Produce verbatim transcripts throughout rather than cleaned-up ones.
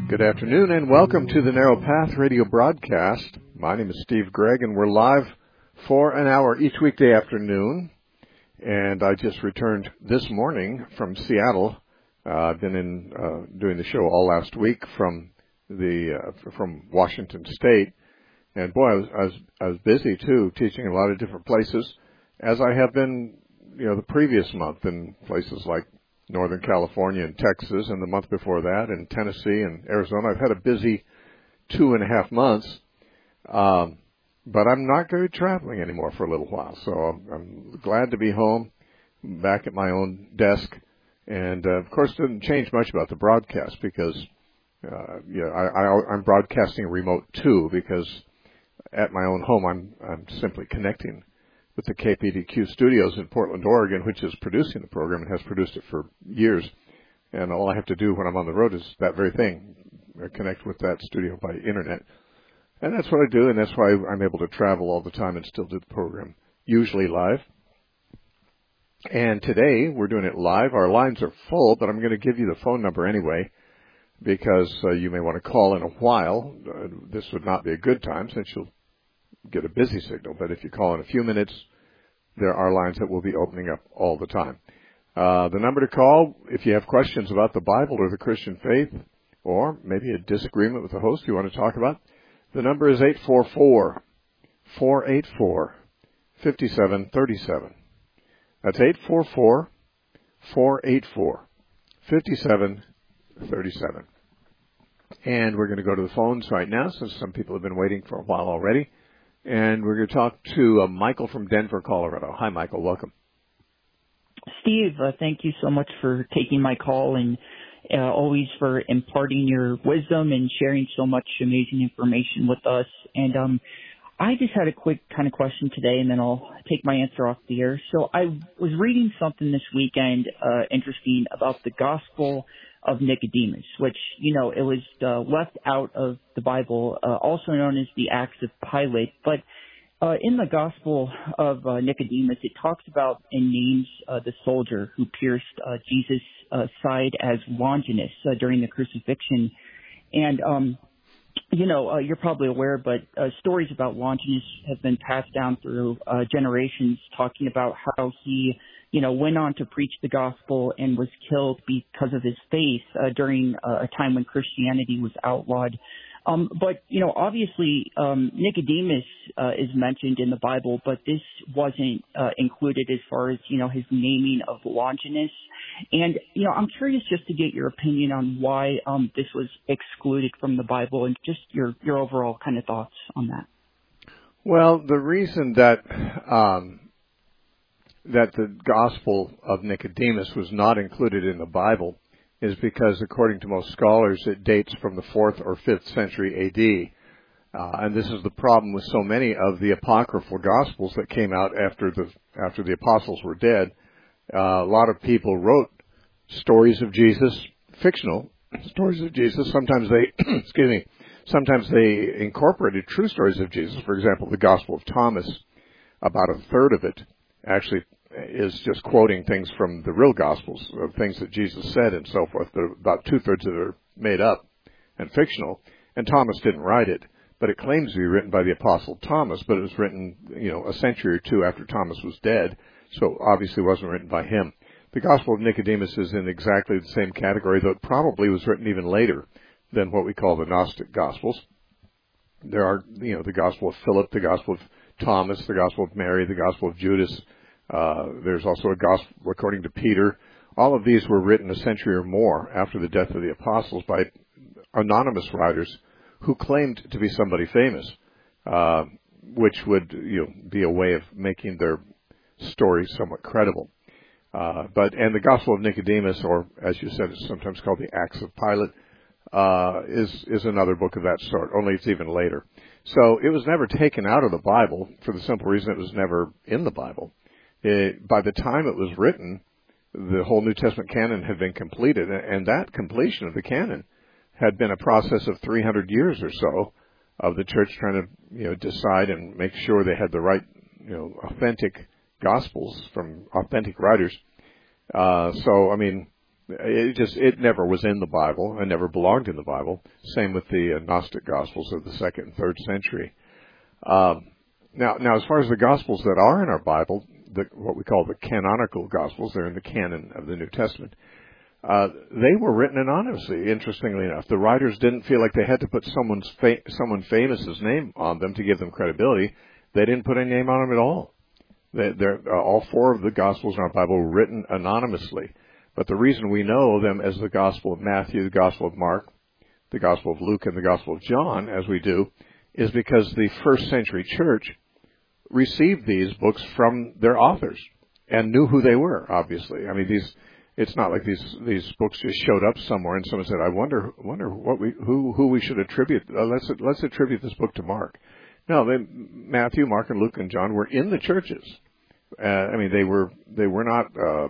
Good afternoon and welcome to the Narrow Path Radio broadcast. My name is Steve Gregg and we're live for an hour each weekday afternoon. And I just returned this morning from Seattle. Uh, I've been in uh, doing the show all last week from the uh, from Washington State. And boy, I was, I was I was busy too, teaching in a lot of different places, as I have been, you know, the previous month in places like Northern California and Texas, and the month before that in Tennessee and Arizona. I've had a busy two and a half months, um, but I'm not going to be traveling anymore for a little while. So I'm, I'm glad to be home, back at my own desk, and uh, of course, it didn't change much about the broadcast because, uh, yeah, I, I, I'm broadcasting remote too because at my own home I'm I'm simply connecting with the K P D Q studios in Portland, Oregon, which is producing the program and has produced it for years. And all I have to do when I'm on the road is that very thing, connect with that studio by internet. And that's what I do, and that's why I'm able to travel all the time and still do the program, usually live. And today, we're doing it live. Our lines are full, but I'm going to give you the phone number anyway, because uh, you may want to call in a while. Uh, this would not be a good time since you'll get a busy signal, but if you call in a few minutes, there are lines that will be opening up all the time. Uh, the number to call, if you have questions about the Bible or the Christian faith, or maybe a disagreement with the host you want to talk about, the number is eight four four, four eight four, five seven three seven. That's eight four four, four eight four, five seven three seven. And we're going to go to the phones right now, since some people have been waiting for a while already. And we're going to talk to uh, Michael from Denver, Colorado. Hi, Michael. Welcome. Steve, uh, thank you so much for taking my call and uh, always for imparting your wisdom and sharing so much amazing information with us. And um, I just had a quick kind of question today, and then I'll take my answer off the air. So I was reading something this weekend uh, interesting about the Gospel of Nicodemus, which, you know, it was uh, left out of the Bible, uh, also known as the Acts of Pilate. But uh, in the Gospel of uh, Nicodemus, it talks about and names uh, the soldier who pierced uh, Jesus' uh, side as Longinus uh, during the crucifixion. And, um, you know, uh, you're probably aware, but uh, stories about Longinus have been passed down through uh, generations, talking about how he you know, went on to preach the gospel and was killed because of his faith uh, during uh, a time when Christianity was outlawed. Um, but, you know, obviously um, Nicodemus uh, is mentioned in the Bible, but this wasn't uh, included as far as, you know, his naming of Longinus. And, you know, I'm curious just to get your opinion on why um, this was excluded from the Bible and just your, your overall kind of thoughts on that. Well, the reason that um that the Gospel of Nicodemus was not included in the Bible is because, according to most scholars, it dates from the fourth or fifth century A D. Uh, and this is the problem with so many of the apocryphal Gospels that came out after the after the apostles were dead. Uh, a lot of people wrote stories of Jesus, fictional stories of Jesus. Sometimes they, excuse me, sometimes they incorporated true stories of Jesus. For example, the Gospel of Thomas, about a third of it actually is just quoting things from the real Gospels, of things that Jesus said and so forth. But about two-thirds of it are made up and fictional. And Thomas didn't write it, but it claims to be written by the Apostle Thomas, but it was written, you know, a century or two after Thomas was dead, so obviously wasn't written by him. The Gospel of Nicodemus is in exactly the same category, though it probably was written even later than what we call the Gnostic Gospels. There are, you know, the Gospel of Philip, the Gospel of Thomas, the Gospel of Mary, the Gospel of Judas. Uh, there's also a Gospel according to Peter. All of these were written a century or more after the death of the apostles by anonymous writers who claimed to be somebody famous, uh, which would, you know, be a way of making their story somewhat credible. Uh, but and the Gospel of Nicodemus, or as you said, it's sometimes called the Acts of Pilate, uh, is is another book of that sort. Only it's even later. So it was never taken out of the Bible for the simple reason it was never in the Bible. It, by the time it was written, the whole New Testament canon had been completed, and that completion of the canon had been a process of three hundred years or so of the church trying to, you know, decide and make sure they had the right, you know, authentic gospels from authentic writers. Uh, so, I mean, It just, it never was in the Bible and never belonged in the Bible. Same with the uh, Gnostic Gospels of the second and third century. Um, now, now, as far as the Gospels that are in our Bible, the, what we call the canonical Gospels, they're in the canon of the New Testament. Uh, they were written anonymously, interestingly enough. The writers didn't feel like they had to put someone's fa- someone famous's name on them to give them credibility. They didn't put any name on them at all. They, they're, uh, all four of the Gospels in our Bible were written anonymously. But the reason we know them as the Gospel of Matthew, the Gospel of Mark, the Gospel of Luke, and the Gospel of John, as we do, is because the first century church received these books from their authors and knew who they were, obviously. I mean, these... It's not like these these books just showed up somewhere and someone said, "I wonder wonder what we who who we should attribute. Uh, let's let's attribute this book to Mark." No, they, Matthew, Mark, and Luke and John were in the churches. Uh, I mean, they were they were not uh,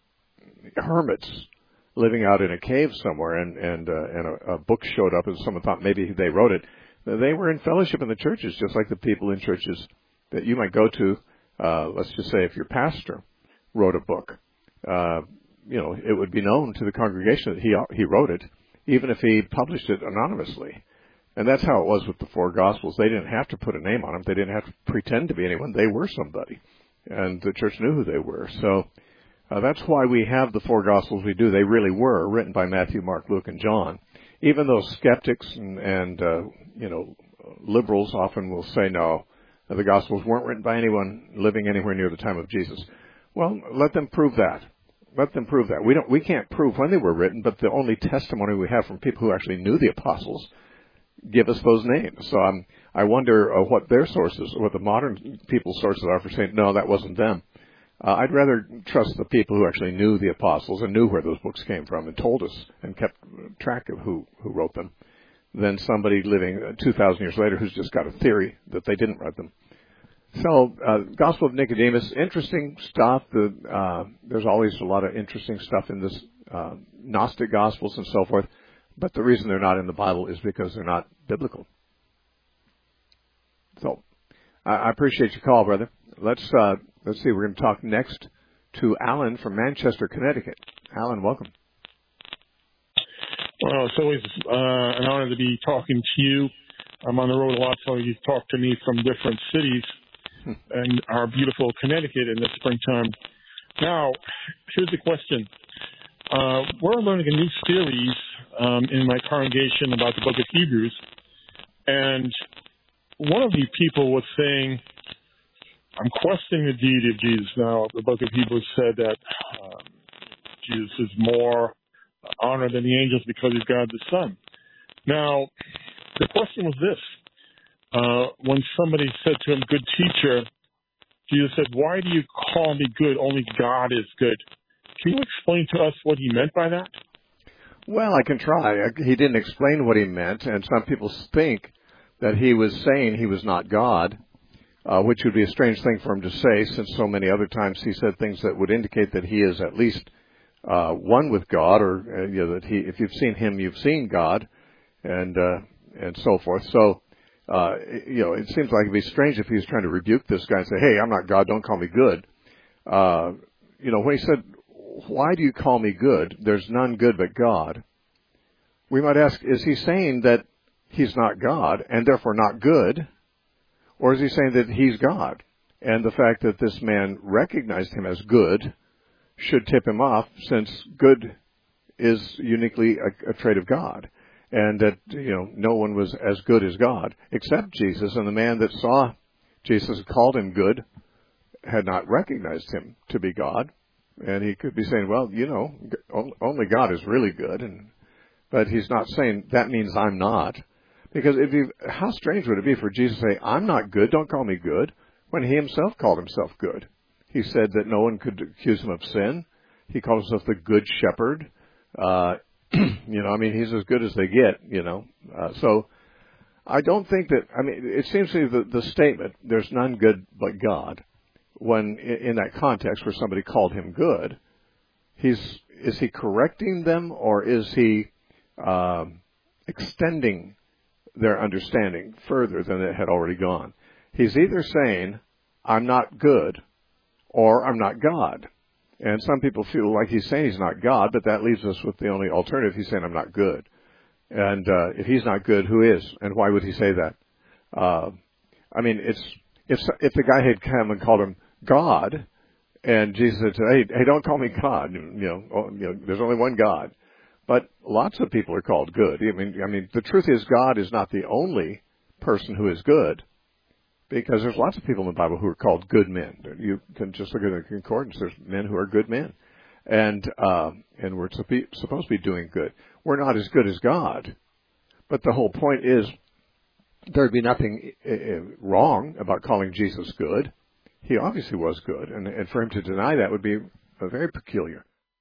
hermits living out in a cave somewhere, and and uh, and a, a book showed up and someone thought maybe they wrote it. They were in fellowship in the churches, just like the people in churches that you might go to. Uh, let's just say if your pastor wrote a book. Uh, You know, it would be known to the congregation that he he wrote it, even if he published it anonymously. And that's how it was with the four Gospels. They didn't have to put a name on them. They didn't have to pretend to be anyone. They were somebody. And the church knew who they were. So uh, that's why we have the four Gospels we do. They really were written by Matthew, Mark, Luke, and John. Even though skeptics and, and uh, you know, liberals often will say, no, the Gospels weren't written by anyone living anywhere near the time of Jesus. Well, let them prove that. Let them prove that. We don't. We can't prove when they were written, but the only testimony we have from people who actually knew the apostles give us those names. So um, I wonder uh, what their sources, what the modern people's sources are for saying, no, that wasn't them. Uh, I'd rather trust the people who actually knew the apostles and knew where those books came from and told us and kept track of who, who wrote them than somebody living two thousand years later who's just got a theory that they didn't write them. So, uh, Gospel of Nicodemus, interesting stuff. The, uh, there's always a lot of interesting stuff in this uh, Gnostic Gospels and so forth. But the reason they're not in the Bible is because they're not biblical. So, I, I appreciate your call, brother. Let's uh, let's see. We're going to talk next to Alan from Manchester, Connecticut. Alan, welcome. Well, it's always uh, an honor to be talking to you. I'm on the road a lot, so you talk to me from different cities and our beautiful Connecticut in the springtime. Now, here's the question. Uh, we're learning a new series um, in my congregation about the book of Hebrews, and one of the people was saying, I'm questioning the deity of Jesus. Now, the book of Hebrews said that um, Jesus is more honored than the angels because he's God the Son. Now, the question was this. Uh, when somebody said to him, good teacher, Jesus said, why do you call me good? Only God is good. Can you explain to us what he meant by that? Well, I can try. He didn't explain what he meant, and some people think that he was saying he was not God, uh, which would be a strange thing for him to say, since so many other times he said things that would indicate that he is at least uh, one with God, or uh, you know, that he, if you've seen him, you've seen God, and uh, and so forth. So, uh, you know, it seems like it'd be strange if he was trying to rebuke this guy and say, hey, I'm not God, don't call me good. Uh, you know, when he said, why do you call me good? There's none good but God. We might ask, is he saying that he's not God and therefore not good? Or is he saying that he's God? And the fact that this man recognized him as good should tip him off, since good is uniquely a, a trait of God. And that, you know, no one was as good as God except Jesus. And the man that saw Jesus called him good had not recognized him to be God. And he could be saying, well, you know, only God is really good. And but he's not saying that means I'm not. Because if you, how strange would it be for Jesus to say, I'm not good, don't call me good, when he himself called himself good. He said that no one could accuse him of sin. He called himself the good shepherd. Uh, you know, I mean, he's as good as they get, you know. Uh, so I don't think that, I mean, it seems to me that the statement, there's none good but God, when in that context where somebody called him good, he's, is he correcting them, or is he um, extending their understanding further than it had already gone? He's either saying, I'm not good, or I'm not God. And some people feel like he's saying he's not God, but that leaves us with the only alternative. He's saying I'm not good. And uh, if he's not good, who is? And why would he say that? Uh, I mean, it's if if the guy had come and called him God, and Jesus said, "Hey, hey, don't call me God. You know, oh, you know, there's only one God." But lots of people are called good. I mean, I mean, the truth is, God is not the only person who is good, because there's lots of people in the Bible who are called good men. You can just look at the concordance. There's men who are good men, and uh, and we're to be, supposed to be doing good. We're not as good as God, but the whole point is there'd be nothing uh, wrong about calling Jesus good. He obviously was good, and, and for him to deny that would be uh, very peculiar.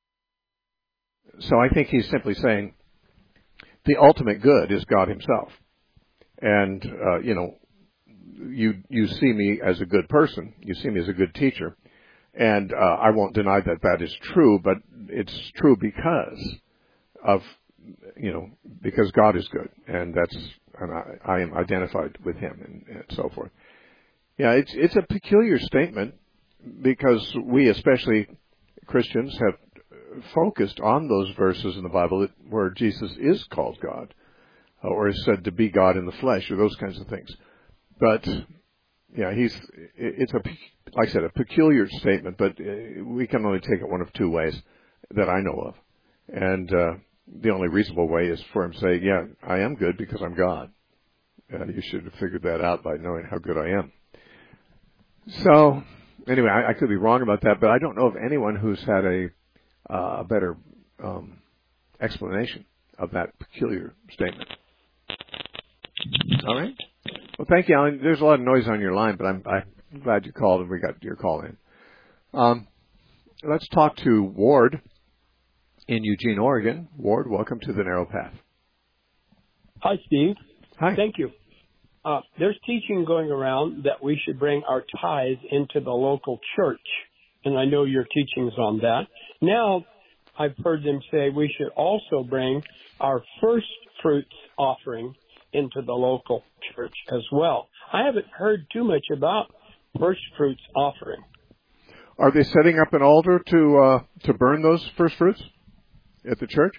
So I think he's simply saying the ultimate good is God himself. And, uh, you know, you you see me as a good person. You see me as a good teacher. And uh, I won't deny that that is true, but it's true because of, you know, because God is good. And that's, and I, I am identified with him and, and so forth. Yeah, it's it's a peculiar statement because we, especially Christians, have focused on those verses in the Bible that, where Jesus is called God, or is said to be God in the flesh, or those kinds of things. But yeah, he's it's a like I said a peculiar statement, but we can only take it one of two ways that I know of, and uh, the only reasonable way is for him to say, "Yeah, I am good because I'm God." Uh, you should have figured that out by knowing how good I am. So anyway, I, I could be wrong about that, but I don't know of anyone who's had a Uh, a better um, explanation of that peculiar statement. All right. Well, thank you, Alan. There's a lot of noise on your line, but I'm, I'm glad you called and we got your call in. Um, let's talk to Ward in Eugene, Oregon. Ward, welcome to the Narrow Path. Hi, Steve. Hi. Thank you. Uh, there's teaching going around that we should bring our tithes into the local church. And I know your teaching's on that. Now, I've heard them say we should also bring our first fruits offering into the local church as well. I haven't heard too much about first fruits offering. Are they setting up an altar to uh, to burn those first fruits at the church?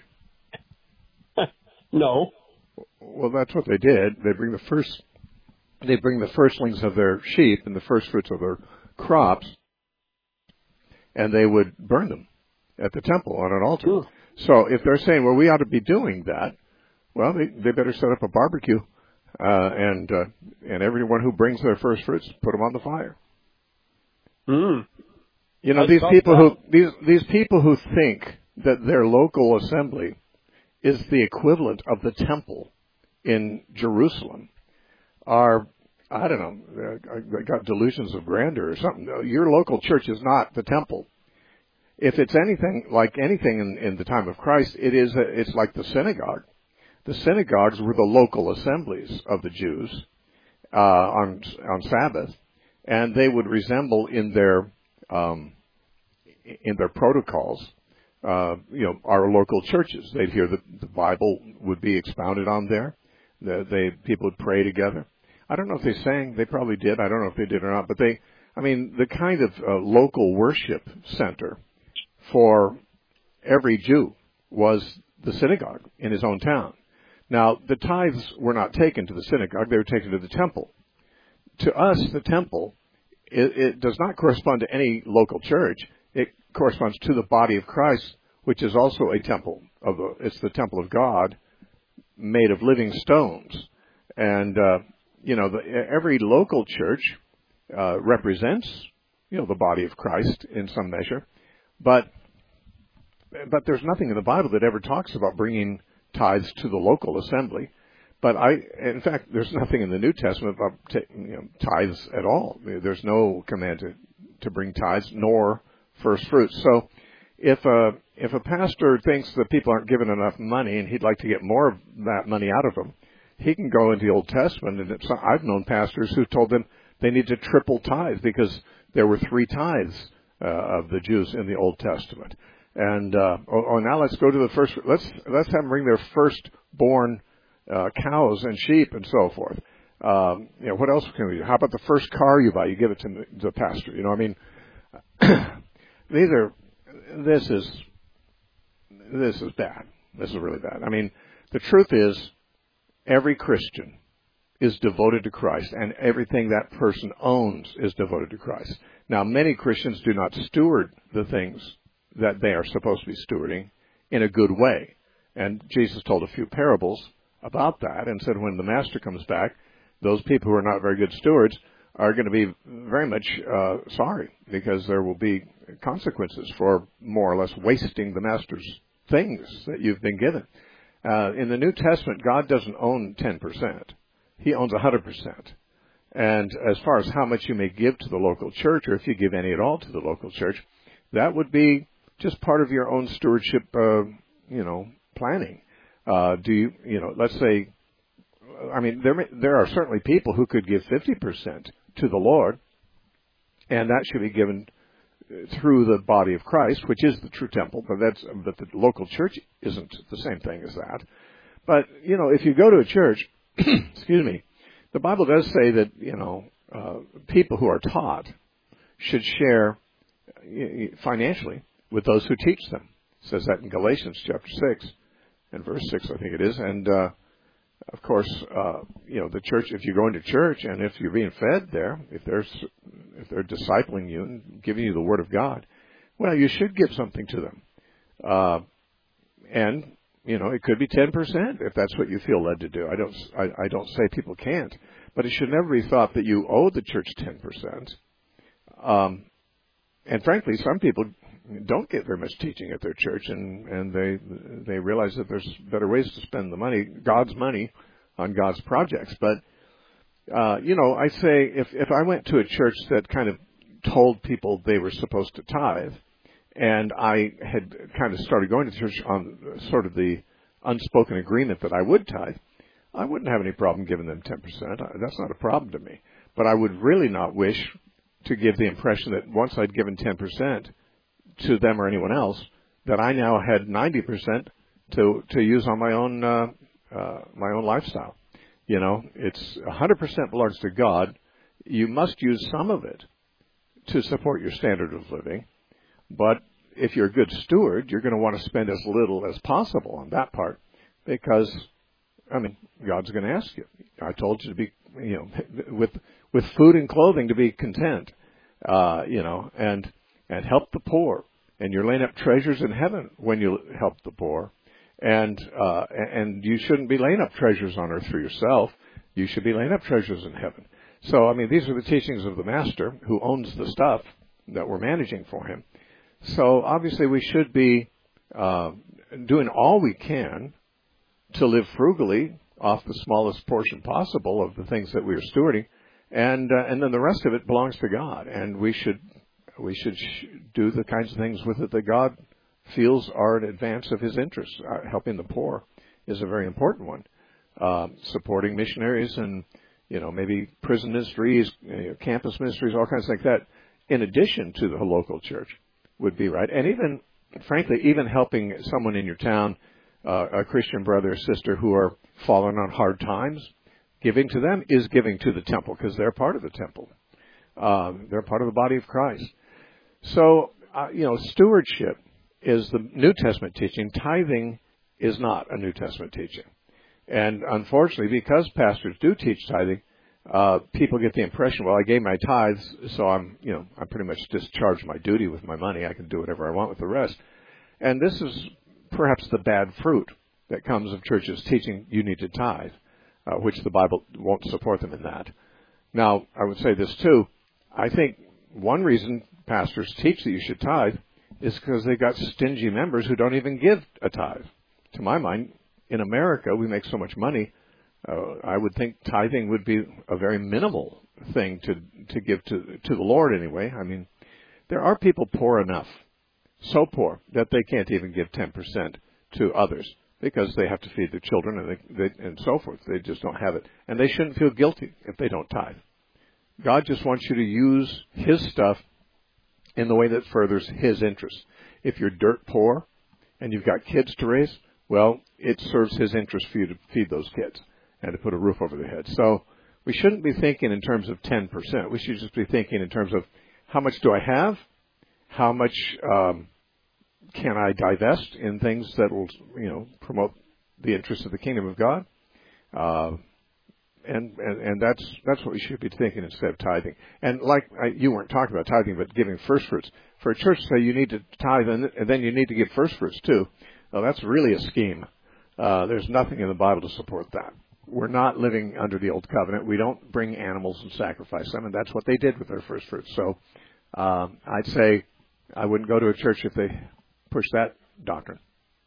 No. Well, that's what they did. They bring the first, they bring the firstlings of their sheep and the first fruits of their crops, and they would burn them at the temple on an altar. Ooh. So if they're saying, well, we ought to be doing that, well, they, they better set up a barbecue, uh, and uh, and everyone who brings their first fruits, put them on the fire. Mm. You know, I these people that. who these these people who think that their local assembly is the equivalent of the temple in Jerusalem are, I don't know, they got delusions of grandeur or something. Your local church is not the temple. If it's anything like anything in, in the time of Christ, it is a, it's like the synagogue. The synagogues were the local assemblies of the Jews uh, on on Sabbath, and they would resemble in their um, in their protocols, uh, you know, our local churches. They'd hear the, the Bible would be expounded on there. The, they people would pray together. I don't know if they sang. They probably did. I don't know if they did or not. But they, I mean, the kind of uh, local worship center for every Jew was the synagogue in his own town. Now, the tithes were not taken to the synagogue. They were taken to the temple. To us, the temple, it, it does not correspond to any local church. It corresponds to the body of Christ, which is also a temple. Of the, it's the temple of God made of living stones. And, uh, you know, the, every local church uh, represents, you know, the body of Christ in some measure. But but there's nothing in the Bible that ever talks about bringing tithes to the local assembly. But I, in fact, there's nothing in the New Testament about t- you know, tithes at all. There's no command to, to bring tithes nor first fruits. So if a if a pastor thinks that people aren't given enough money and he'd like to get more of that money out of them, he can go into the Old Testament. And it's, I've known pastors who told them they need to triple tithe because there were three tithes uh, of the Jews in the Old Testament. And uh, oh, oh, now let's go to the first. Let's let's have them bring their firstborn uh, cows and sheep and so forth. Um, you know, what else can we do? How about the first car you buy? You give it to the pastor. You know, I mean, these are this is this is bad. This is really bad. I mean, the truth is, every Christian is devoted to Christ, and everything that person owns is devoted to Christ. Now, many Christians do not steward the things that they are supposed to be stewarding in a good way. And Jesus told a few parables about that and said when the master comes back, those people who are not very good stewards are going to be very much uh, sorry, because there will be consequences for more or less wasting the master's things that you've been given. Uh, in the New Testament, God doesn't own ten percent. He owns one hundred percent. And as far as how much you may give to the local church, or if you give any at all to the local church, that would be just part of your own stewardship, uh, you know, planning. Uh, do you, you know, let's say, I mean, there may, there are certainly people who could give fifty percent to the Lord, and that should be given through the body of Christ, which is the true temple, but that's, but the local church isn't the same thing as that. But, you know, if you go to a church, excuse me, the Bible does say that, you know, uh, people who are taught should share financially with those who teach them. It says that in Galatians chapter six and verse six, I think it is. And, uh, of course, uh, you know, the church, if you're going to church and if you're being fed there, if they're, if they're discipling you and giving you the Word of God, well, you should give something to them. Uh, and, you know, it could be ten percent if that's what you feel led to do. I don't, I, I don't say people can't, but it should never be thought that you owe the church ten percent. Um, and frankly, some people don't get very much teaching at their church, and, and they they realize that there's better ways to spend the money, God's money, on God's projects. But, uh, you know, I say if, if I went to a church that kind of told people they were supposed to tithe, and I had kind of started going to church on sort of the unspoken agreement that I would tithe, I wouldn't have any problem giving them ten percent. That's not a problem to me. But I would really not wish to give the impression that once I'd given ten percent to them or anyone else, that I now had ninety percent to to use on my own uh, uh, my own lifestyle. You know, it's one hundred percent belongs to God. You must use some of it to support your standard of living, but if you're a good steward, you're going to want to spend as little as possible on that part, because, I mean, God's going to ask you. I told you to be, you know, with with food and clothing to be content, uh, you know, and and help the poor. And you're laying up treasures in heaven when you help the poor. And uh, and you shouldn't be laying up treasures on earth for yourself. You should be laying up treasures in heaven. So, I mean, these are the teachings of the Master, who owns the stuff that we're managing for him. So, obviously, we should be uh, doing all we can to live frugally off the smallest portion possible of the things that we are stewarding. And uh, and then the rest of it belongs to God. And we should we should sh- do the kinds of things with it that God feels are in advance of his interests. Uh, helping the poor is a very important one. Uh, supporting missionaries and, you know, maybe prison ministries, you know, campus ministries, all kinds like that, in addition to the local church, would be right. And even, frankly, even helping someone in your town, uh, a Christian brother or sister who are falling on hard times, giving to them is giving to the temple, because they're part of the temple. Um, they're part of the body of Christ. So, uh, you know, stewardship is the New Testament teaching. Tithing is not a New Testament teaching. And unfortunately, because pastors do teach tithing, uh, people get the impression, well, I gave my tithes, so I'm, you know, I pretty much discharged my duty with my money. I can do whatever I want with the rest. And this is perhaps the bad fruit that comes of churches teaching you need to tithe, uh, which the Bible won't support them in that. Now, I would say this too. I think one reason pastors teach that you should tithe is because they've got stingy members who don't even give a tithe. To my mind, in America, we make so much money, uh, I would think tithing would be a very minimal thing to to give to to the Lord anyway. I mean, there are people poor enough, so poor, that they can't even give ten percent to others because they have to feed their children and, they, they, and so forth. They just don't have it. And they shouldn't feel guilty if they don't tithe. God just wants you to use his stuff in the way that furthers his interests. If you're dirt poor and you've got kids to raise, well, it serves his interest for you to feed those kids and to put a roof over their heads. So we shouldn't be thinking in terms of ten percent. We should just be thinking in terms of how much do I have? How much um, can I divest in things that will, you know, promote the interests of the kingdom of God? Uh, and, and and that's that's what we should be thinking instead of tithing. And like I, you weren't talking about tithing, but giving first fruits. For a church to say you need to tithe and, and then you need to give first fruits too, well, that's really a scheme. Uh, there's nothing in the Bible to support that. We're not living under the old covenant. We don't bring animals and sacrifice them, and that's what they did with their first fruits. So um, I'd say I wouldn't go to a church if they push that doctrine.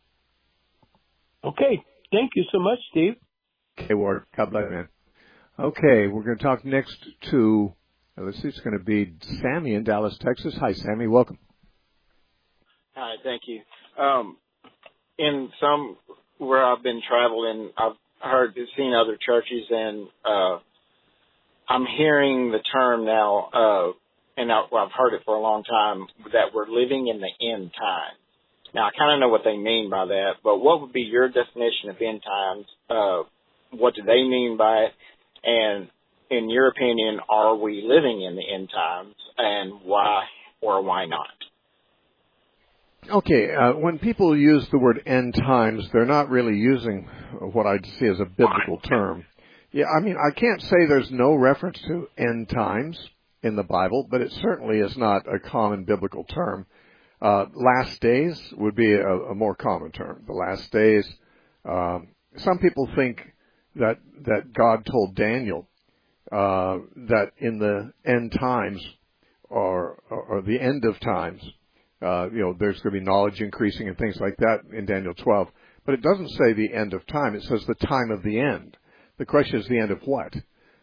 Okay. Thank you so much, Steve. Okay, Ward. God bless you, man. Okay, we're going to talk next to, let's see, it's going to be Sammy in Dallas, Texas. Hi, Sammy. Welcome. Hi, thank you. Um, in some where I've been traveling, I've heard, seen other churches, and uh, I'm hearing the term now, uh, and I, well, I've heard it for a long time, that we're living in the end time. Now, I kind of know what they mean by that, but what would be your definition of end times? Uh, what do they mean by it? And in your opinion, are we living in the end times, and why or why not? Okay, uh, when people use the word end times, they're not really using what I'd see as a biblical term. Yeah, I mean, I can't say there's no reference to end times in the Bible, but it certainly is not a common biblical term. Uh, last days would be a, a more common term. The last days, um, some people think that that God told Daniel uh, that in the end times, or, or the end of times, uh, you know, there's going to be knowledge increasing and things like that in Daniel twelve. But it doesn't say the end of time. It says the time of the end. The question is the end of what?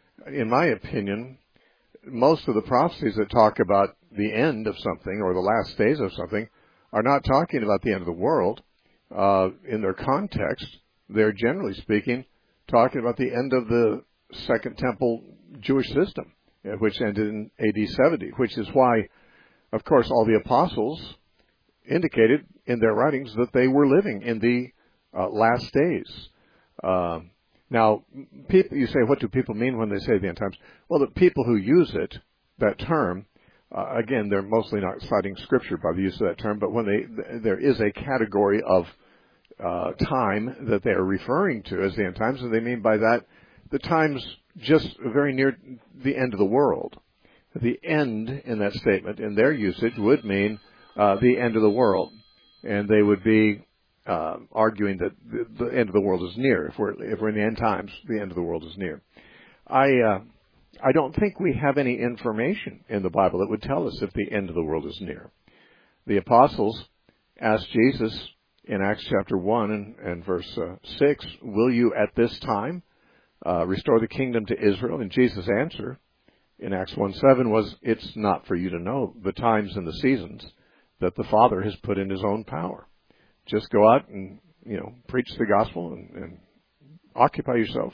In my opinion, most of the prophecies that talk about the end of something or the last days of something are not talking about the end of the world. Uh, in their context, they're generally speaking talking about the end of the Second Temple Jewish system, which ended in A D seventy, which is why, of course, all the apostles indicated in their writings that they were living in the uh, last days. Uh, now, people, you say, what do people mean when they say the end times? Well, the people who use it, that term, uh, again, they're mostly not citing Scripture by the use of that term, but when they, there is a category of uh, time that they are referring to as the end times, and they mean by that the times just very near the end of the world. The end in that statement, in their usage, would mean uh, the end of the world, and they would be uh, arguing that the, the end of the world is near. If we're if we're in the end times, the end of the world is near. I uh, I don't think we have any information in the Bible that would tell us if the end of the world is near. The apostles asked Jesus in Acts chapter one and, and verse uh, six, "Will you at this time uh, restore the kingdom to Israel?" And Jesus' answer in Acts one seven was, "It's not for you to know the times and the seasons that the Father has put in His own power. Just go out and, you know, preach the gospel and, and occupy yourself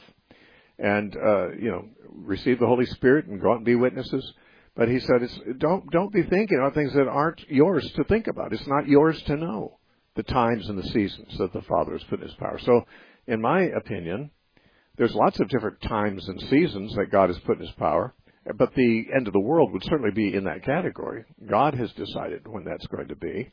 and, uh, you know, receive the Holy Spirit and go out and be witnesses." But He said, it's, don't, don't be thinking about things that aren't yours to think about. It's not yours to know the times and the seasons that the Father has put in His power. So, in my opinion, there's lots of different times and seasons that God has put in His power. But the end of the world would certainly be in that category. God has decided when that's going to be.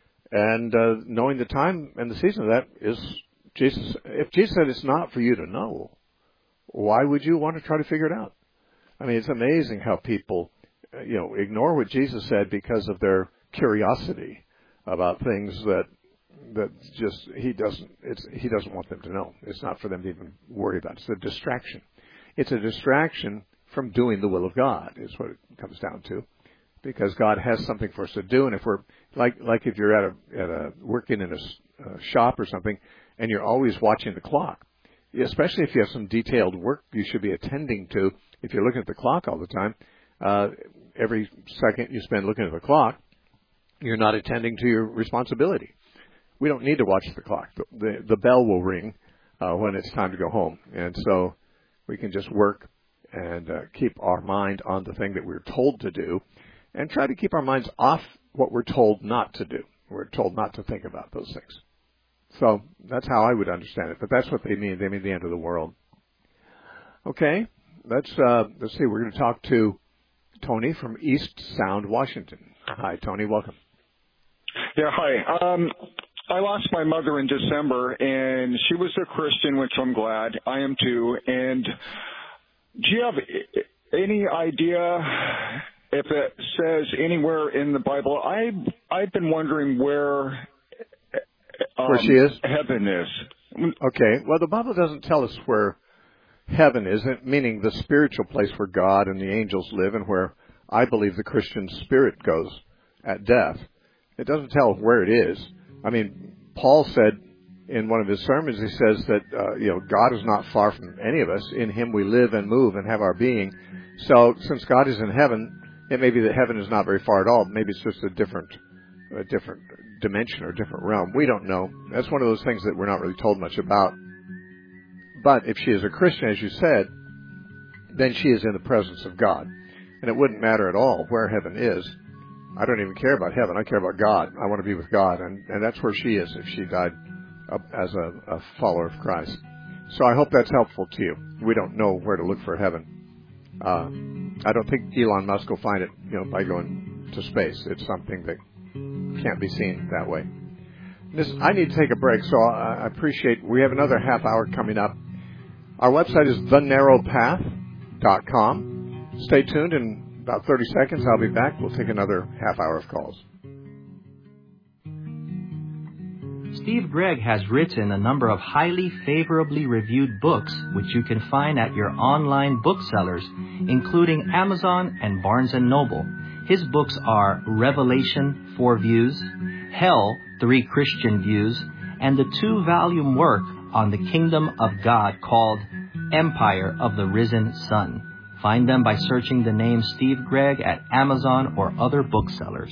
And uh, knowing the time and the season of that is Jesus. If Jesus said it's not for you to know, why would you want to try to figure it out? I mean, it's amazing how people, you know, ignore what Jesus said because of their curiosity about things that that just he doesn't. It's he doesn't want them to know. It's not for them to even worry about. It's a distraction. It's a distraction from doing the will of God is what it comes down to, because God has something for us to do. And if we're like like if you're at a at a working in a, a shop or something, and you're always watching the clock, especially if you have some detailed work you should be attending to. If you're looking at the clock all the time, uh, every second you spend looking at the clock, you're not attending to your responsibility. We don't need to watch the clock. The the, the bell will ring uh, when it's time to go home, and so we can just work and uh, keep our mind on the thing that we're told to do, and try to keep our minds off what we're told not to do. We're told not to think about those things. So that's how I would understand it. But that's what they mean. They mean the end of the world. Okay, let's uh, let's see. We're going to talk to Tony from East Sound, Washington. Hi, Tony. Welcome. Yeah, hi. Um, I lost my mother in December, and she was a Christian, which I'm glad. I am too. And do you have any idea if it says anywhere in the Bible? I I've been wondering where um, where she is. Heaven is. Okay. Well, the Bible doesn't tell us where heaven is, meaning the spiritual place where God and the angels live, and where I believe the Christian spirit goes at death. It doesn't tell where it is. I mean, Paul said in one of his sermons, he says that, uh, you know, God is not far from any of us. In him we live and move and have our being. So since God is in heaven, it may be that heaven is not very far at all. Maybe it's just a different, a different dimension or different realm. We don't know. That's one of those things that we're not really told much about. But if she is a Christian, as you said, then she is in the presence of God. And it wouldn't matter at all where heaven is. I don't even care about heaven. I care about God. I want to be with God. And, and that's where she is if she died as a, a follower of Christ. So I hope that's helpful to you. We don't know where to look for heaven. Uh, I don't think Elon Musk will find it, you know, by going to space. It's something that can't be seen that way. This, I need to take a break, so I appreciate, we have another half hour coming up. Our website is the narrow path dot com. Stay tuned. In about thirty seconds, I'll be back. We'll take another half hour of calls. Steve Gregg has written a number of highly favorably reviewed books, which you can find at your online booksellers, including Amazon and Barnes and Noble. His books are Revelation, Four Views, Hell, Three Christian Views, and the two-volume work on the Kingdom of God called Empire of the Risen Sun. Find them by searching the name Steve Gregg at Amazon or other booksellers.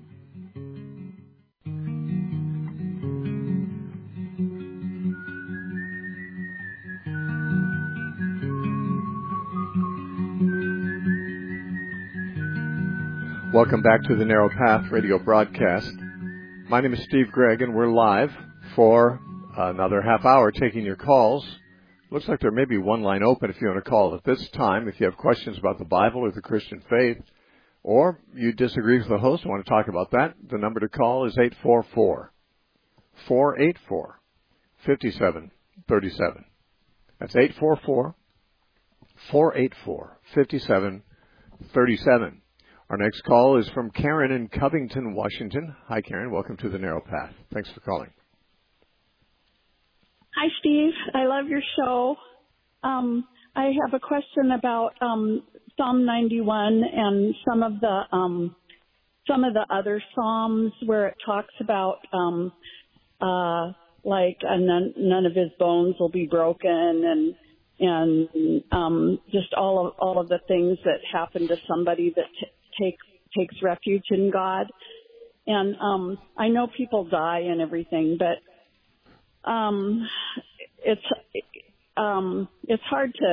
Welcome back to the Narrow Path radio broadcast. My name is Steve Gregg, and we're live for another half hour taking your calls. Looks like there may be one line open if you want to call at this time. If you have questions about the Bible or the Christian faith, or you disagree with the host and want to talk about that, the number to call is eight four four, four eight four, five seven three seven. That's eight four four, four eight four, five seven three seven. Our next call is from Karen in Covington, Washington. Hi, Karen. Welcome to the Narrow Path. Thanks for calling. Hi, Steve. I love your show. Um, I have a question about um, Psalm ninety-one and some of the um, some of the other psalms where it talks about um, uh, like uh, none, none of his bones will be broken, and and um, just all of all of the things that happen to somebody that t- takes takes refuge in God. And um, I know people die and everything, but Um, it's, um, it's hard to,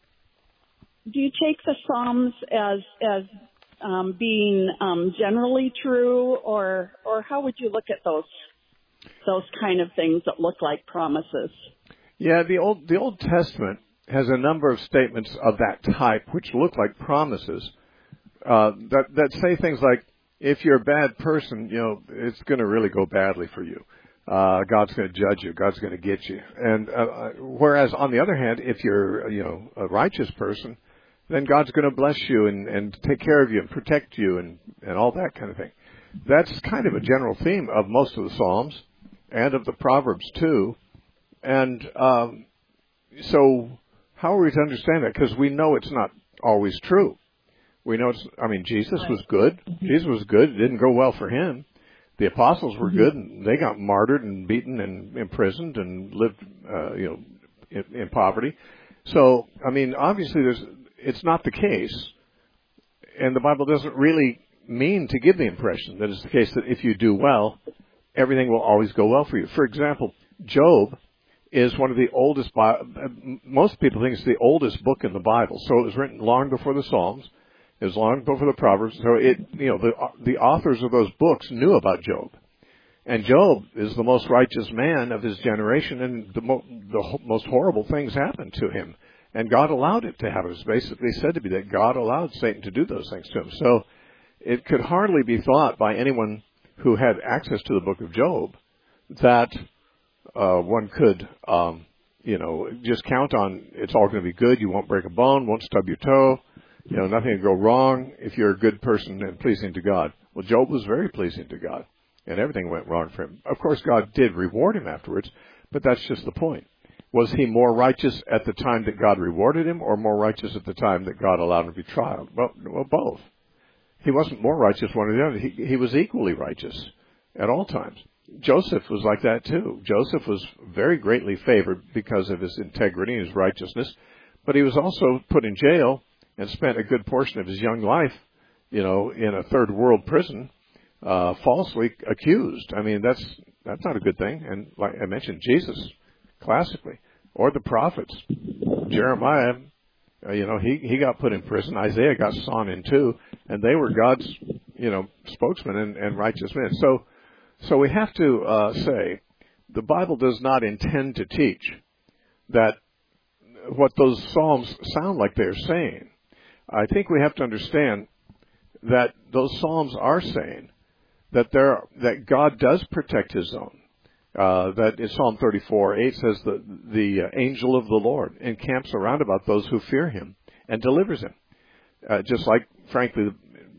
do you take the Psalms as, as, um, being, um, generally true, or, or how would you look at those, those kind of things that look like promises? Yeah, the Old, the Old Testament has a number of statements of that type which look like promises, uh, that, that say things like, if you're a bad person, you know, it's going to really go badly for you. Uh, God's going to judge you. God's going to get you. And uh, whereas, on the other hand, if you're, you know, a righteous person, then God's going to bless you and, and take care of you and protect you and, and all that kind of thing. That's kind of a general theme of most of the Psalms and of the Proverbs, too. And um, so how are we to understand that? Because we know it's not always true. We know it's, I mean, Jesus was good. Jesus was good. It didn't go well for him. The apostles were good, and they got martyred and beaten and imprisoned and lived, uh, you know, in, in poverty. So, I mean, obviously, there's it's not the case, and the Bible doesn't really mean to give the impression that it's the case that if you do well, everything will always go well for you. For example, Job is one of the oldest. Most people think it's the oldest book in the Bible, so it was written long before the Psalms. It was long before the Proverbs, so it, you know, the the authors of those books knew about Job, and Job is the most righteous man of his generation, and the, mo- the most horrible things happened to him, and God allowed it to happen. It's basically said to be that God allowed Satan to do those things to him. So it could hardly be thought by anyone who had access to the book of Job, that uh, one could, um, you know, just count on it's all going to be good. You won't break a bone, won't stub your toe. You know, nothing will go wrong if you're a good person and pleasing to God. Well, Job was very pleasing to God, and everything went wrong for him. Of course, God did reward him afterwards, but that's just the point. Was he more righteous at the time that God rewarded him, or more righteous at the time that God allowed him to be tried? Well, well both. He wasn't more righteous one or the other. He, he was equally righteous at all times. Joseph was like that too. Joseph was very greatly favored because of his integrity and his righteousness, but he was also put in jail and spent a good portion of his young life, you know, in a third world prison, uh, falsely accused. I mean, that's that's not a good thing. And like I mentioned, Jesus, classically, or the prophets, Jeremiah. Uh, you know, he, he got put in prison. Isaiah got sawn in too, and they were God's, you know, spokesmen and, and righteous men. So, so we have to uh, say the Bible does not intend to teach that what those Psalms sound like they're saying. I think we have to understand that those Psalms are saying that there that God does protect His own. Uh, that in Psalm thirty-four eight says the the uh, angel of the Lord encamps around about those who fear Him and delivers him. Uh, just like, frankly,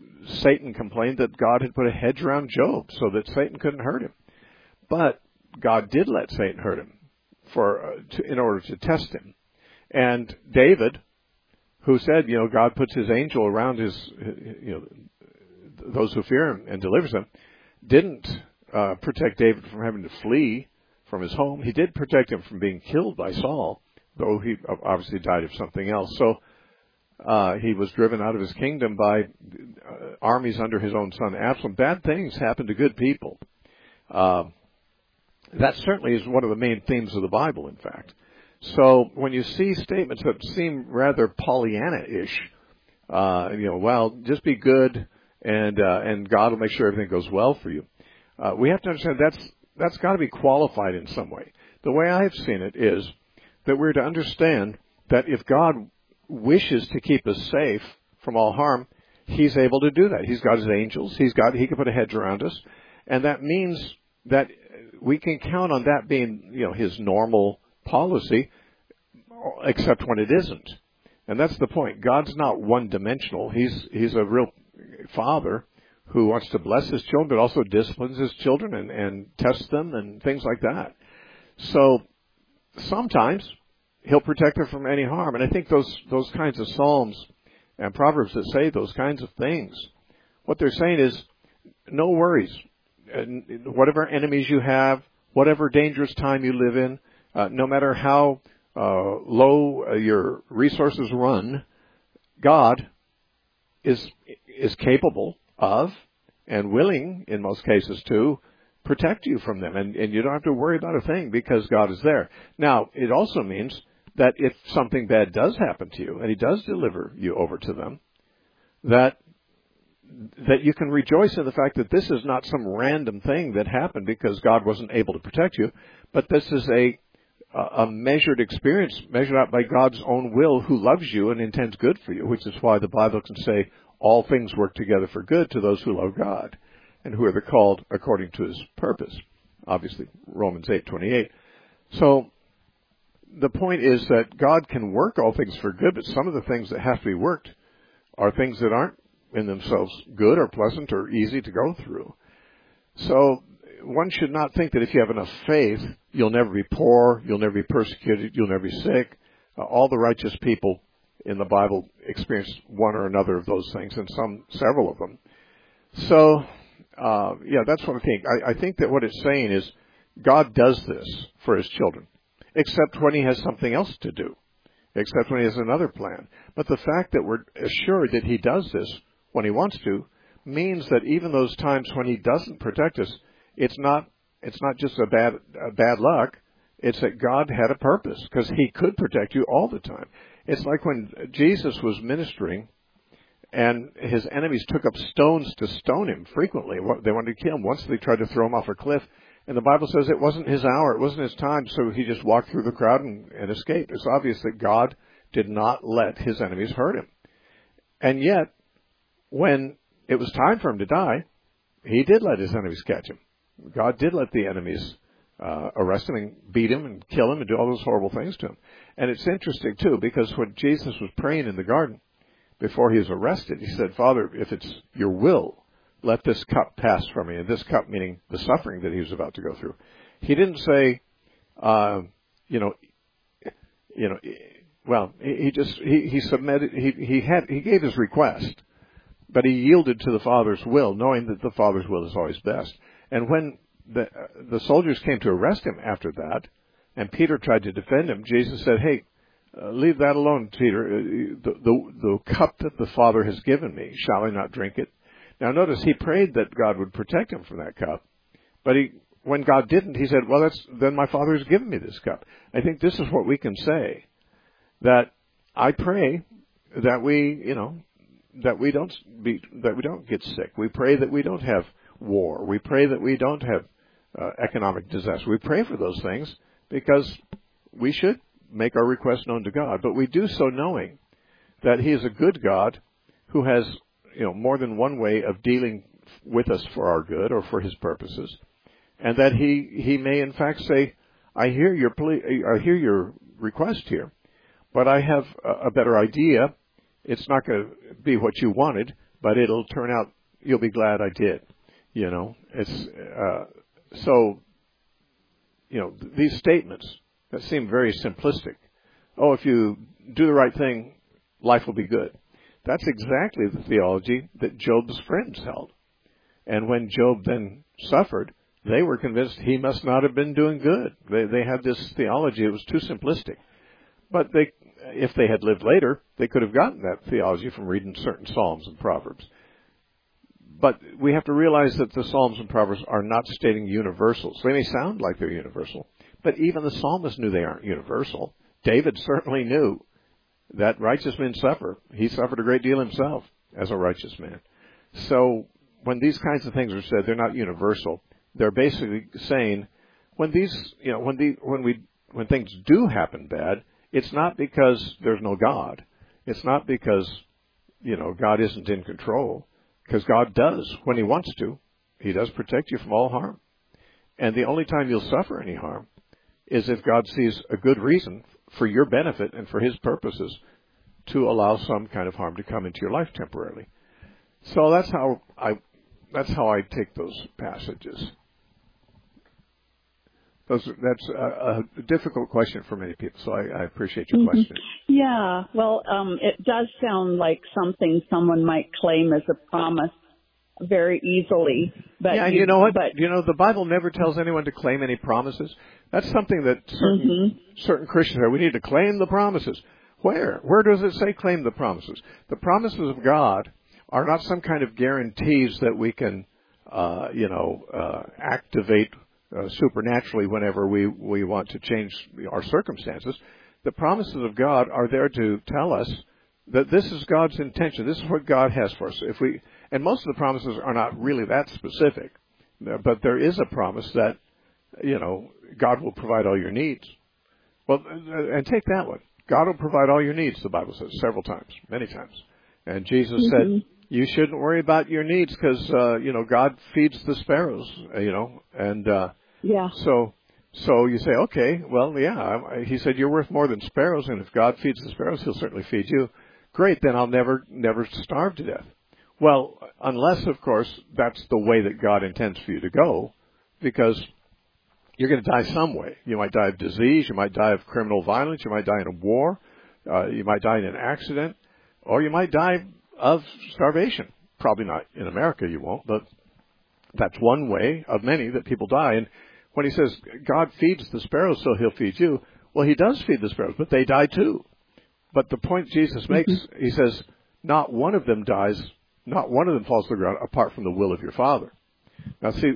Satan complained that God had put a hedge around Job so that Satan couldn't hurt him. But God did let Satan hurt him for uh, to, in order to test him. And David, who said, you know, God puts His angel around His, you know, those who fear Him and delivers them, didn't Uh, protect David from having to flee from his home. He did protect him from being killed by Saul, though he obviously died of something else. So uh, he was driven out of his kingdom by uh, armies under his own son Absalom. Bad things happen to good people. Uh, that certainly is one of the main themes of the Bible, in fact. So when you see statements that seem rather Pollyanna-ish, uh, you know, well, just be good and uh, and God will make sure everything goes well for you. Uh, we have to understand that's that's got to be qualified in some way. The way I've seen it is that we're to understand that if God wishes to keep us safe from all harm, He's able to do that. He's got His angels. He's got He can put a hedge around us, and that means that we can count on that being, you know, His normal policy, except when it isn't. And that's the point. God's not one-dimensional. He's He's a real Father who wants to bless His children, but also disciplines His children and, and tests them and things like that. So sometimes He'll protect them from any harm. And I think those those kinds of Psalms and Proverbs that say those kinds of things, what they're saying is, no worries. Whatever enemies you have, whatever dangerous time you live in, uh, no matter how uh, low uh, your resources run, God is is capable of, and willing, in most cases, to protect you from them. And, and you don't have to worry about a thing because God is there. Now, it also means that if something bad does happen to you, and He does deliver you over to them, that that you can rejoice in the fact that this is not some random thing that happened because God wasn't able to protect you, but this is a a measured experience, measured out by God's own will, who loves you and intends good for you, which is why the Bible can say, all things work together for good to those who love God and who are the called according to His purpose. Obviously, Romans eight twenty-eight. So the point is that God can work all things for good, but some of the things that have to be worked are things that aren't in themselves good or pleasant or easy to go through. So one should not think that if you have enough faith, you'll never be poor, you'll never be persecuted, you'll never be sick. Uh, all the righteous people in the Bible experience one or another of those things, and some, several of them. So, uh, yeah, that's what I think. I, I think that what it's saying is God does this for His children, except when He has something else to do, except when He has another plan. But the fact that we're assured that He does this when He wants to means that even those times when He doesn't protect us, it's not it's not just a bad a bad luck. It's that God had a purpose, because He could protect you all the time. It's like when Jesus was ministering and His enemies took up stones to stone Him frequently. They wanted to kill Him. Once they tried to throw Him off a cliff. And the Bible says it wasn't His hour, it wasn't His time, so He just walked through the crowd and, and escaped. It's obvious that God did not let His enemies hurt Him. And yet, when it was time for Him to die, he did let his enemies catch him. God did let the enemies uh, arrest him and beat him and kill him and do all those horrible things to him. And it's interesting, too, because when Jesus was praying in the garden before he was arrested, he said, Father, if it's your will, let this cup pass from me. And this cup meaning the suffering that he was about to go through. He didn't say, uh, you know, you know, well, he just, he, he submitted, he, he had, he gave his request, but he yielded to the Father's will, knowing that the Father's will is always best. And when the, the soldiers came to arrest him after that, and Peter tried to defend him, Jesus said, hey, uh, leave that alone, Peter. The, the, the cup that the Father has given me, shall I not drink it? Now notice he prayed that God would protect him from that cup, but he, when God didn't, he said, well, that's, then my Father has given me this cup. I think this is what we can say, that I pray that we, you know, that we don't be, that we don't get sick. We pray that we don't have war. We pray that we don't have uh, economic disaster. We pray for those things because we should make our requests known to God, but we do so knowing that He is a good God who has, you know, more than one way of dealing with us for our good or for His purposes, and that He He may in fact say, "I hear your plea, I hear your request here, but I have a, a better idea. It's not going to be what you wanted, but it'll turn out you'll be glad I did." You know, it's uh, so. You know, these statements that seem very simplistic. Oh, if you do the right thing, life will be good. That's exactly the theology that Job's friends held. And when Job then suffered, they were convinced he must not have been doing good. They, they had this theology. It was too simplistic. But they, if they had lived later, they could have gotten that theology from reading certain Psalms and Proverbs. But we have to realize that the Psalms and Proverbs are not stating universals. They may sound like they're universal, but even the psalmist knew they aren't universal. David certainly knew that righteous men suffer. He suffered a great deal himself as a righteous man. So when these kinds of things are said, they're not universal. They're basically saying when these, you know, when the when we when things do happen bad, it's not because there's no God. It's not because, you know, God isn't in control. Because God does, when He wants to, He does protect you from all harm. And the only time you'll suffer any harm is if God sees a good reason for your benefit and for His purposes to allow some kind of harm to come into your life temporarily. So that's how I, that's how I take those passages. Those, that's a, a difficult question for many people, so I, I appreciate your mm-hmm. question. Yeah, well, um, it does sound like something someone might claim as a promise very easily. But yeah, and you, you know what? But, you know, the Bible never tells anyone to claim any promises. That's something that certain, mm-hmm. certain Christians say. We need to claim the promises. Where? Where does it say claim the promises? The promises of God are not some kind of guarantees that we can, uh, you know, uh, activate Uh, supernaturally whenever we, we want to change our circumstances. The promises of God are there to tell us that this is God's intention. This is what God has for us. If we, and most of the promises are not really that specific, but there is a promise that, you know, God will provide all your needs. Well, and take that one. God will provide all your needs, the Bible says several times, many times. And Jesus mm-hmm. said, you shouldn't worry about your needs because, uh, you know, God feeds the sparrows, you know, and, uh, yeah. So, so you say, okay, well, yeah, He said you're worth more than sparrows, and if God feeds the sparrows, He'll certainly feed you. Great, then I'll never, never starve to death. Well, unless, of course, that's the way that God intends for you to go, because you're going to die some way. You might die of disease, you might die of criminal violence, you might die in a war, uh, you might die in an accident, or you might die of starvation. Probably not in America, you won't, but that's one way of many that people die. And when He says God feeds the sparrows so He'll feed you, well, He does feed the sparrows, but they die too. But the point Jesus makes, mm-hmm. He says, not one of them dies, not one of them falls to the ground apart from the will of your Father. Now, see,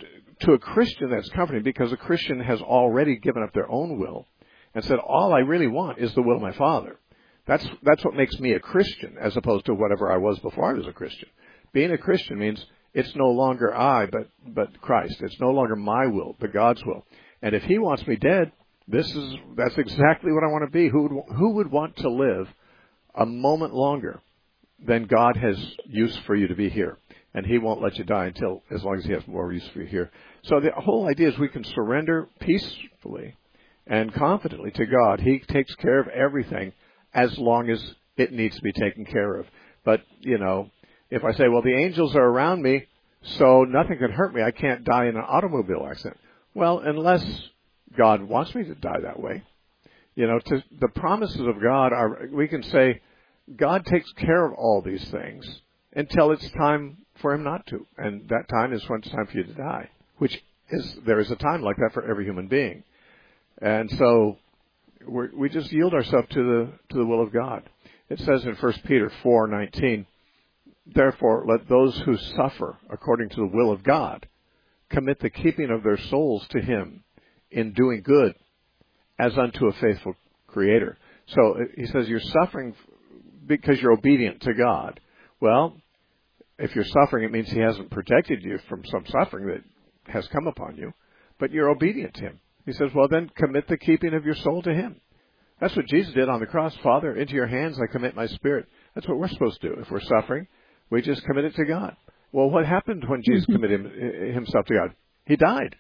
to a Christian that's comforting, because a Christian has already given up their own will and said, all I really want is the will of my Father. That's that's what makes me a Christian, as opposed to whatever I was before I was a Christian. Being a Christian means it's no longer I, but but Christ. It's no longer my will, but God's will. And if He wants me dead, this is that's exactly what I want to be. Who would, who would want to live a moment longer than God has used for you to be here? and he won't let you die until as long as he has more use for you here. So the whole idea is we can surrender peacefully and confidently to God. He takes care of everything as long as it needs to be taken care of. But, you know, if I say, well, the angels are around me, so nothing can hurt me, I can't die in an automobile accident. Well, unless God wants me to die that way. You know, to, the promises of God are, we can say, God takes care of all these things until it's time for him not to. And that time is when it's time for you to die, which is, there is a time like that for every human being. And so we're, we just yield ourselves to the, to the will of God. It says in First Peter four nineteen, therefore let those who suffer according to the will of God commit the keeping of their souls to him in doing good as unto a faithful Creator. So he says you're suffering because you're obedient to God. Well, if you're suffering, it means he hasn't protected you from some suffering that has come upon you, but you're obedient to him. He says, well, then commit the keeping of your soul to him. That's what Jesus did on the cross. Father, into your hands I commit my spirit. That's what we're supposed to do. If we're suffering, we just commit it to God. Well, what happened when Jesus committed himself to God? He died.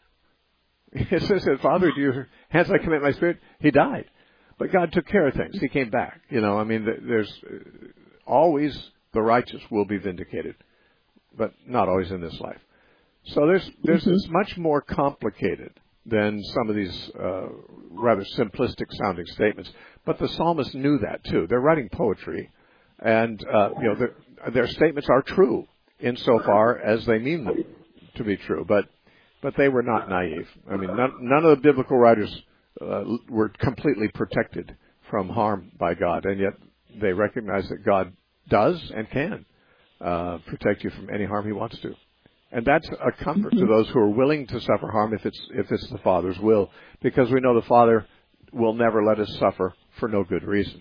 It says, Father, into your hands I commit my spirit. He died. But God took care of things. He came back. You know, I mean, there's always the righteous will be vindicated, but not always in this life. So there's there's mm-hmm. it's much more complicated than some of these uh, rather simplistic sounding statements. But the psalmists knew that too. They're writing poetry, and uh, you know their, their statements are true insofar as they mean them to be true. But but they were not naive. I mean, none, none of the biblical writers uh, were completely protected from harm by God, and yet they recognize that God does and can uh, protect you from any harm he wants to. And that's a comfort to those who are willing to suffer harm if it's if it's the Father's will, because we know the Father will never let us suffer for no good reason.